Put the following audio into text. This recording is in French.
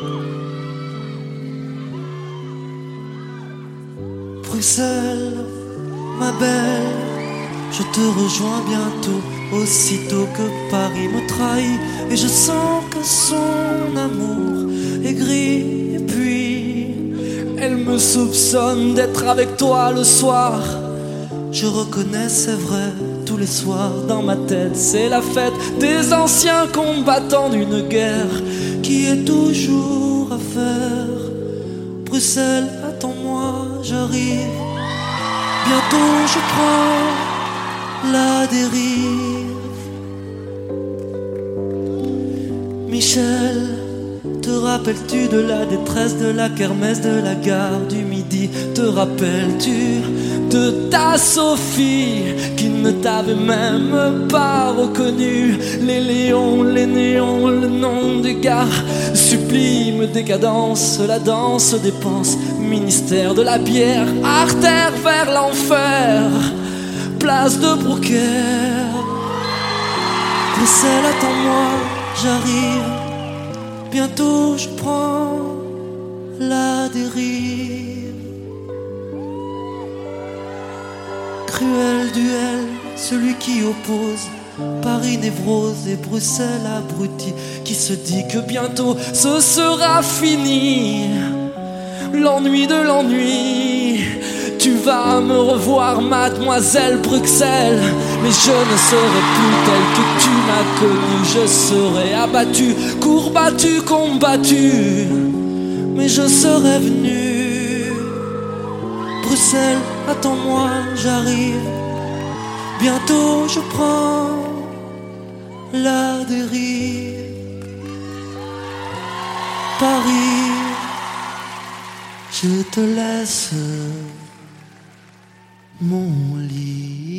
Bruxelles, ma belle, je te rejoins bientôt, aussitôt que Paris me trahit. Et je sens que son amour est gris. Et puis, elle me soupçonne d'être avec toi le soir. Je reconnais, c'est vrai, tous les soirs dans ma tête, c'est la fête des anciens combattants d'une guerre qui est toujours à faire. Bruxelles, attends-moi, j'arrive. Bientôt je prends la dérive. Michel, te rappelles-tu de la détresse de la kermesse de la gare du Midi? Te rappelles-tu de ta Sophie qui ne t'avait même pas reconnu? Les léons, les néons, le nom des gares, sublime décadence, la danse dépense, ministère de la bière, artère vers l'enfer, place de Brouckère. Bruxelles, attends-moi, j'arrive. Bientôt je prends la dérive. Cruel duel, celui qui oppose Paris névrose et Bruxelles abruti, qui se dit que bientôt ce sera fini. L'ennui de l'ennui. Tu vas me revoir, mademoiselle Bruxelles, mais je ne serai plus telle que tu m'as connue. Je serai abattu, courbattu, combattu, mais je serai venu. Bruxelles, attends-moi, j'arrive. Bientôt je prends la dérive. Paris, je te laisse mon lit.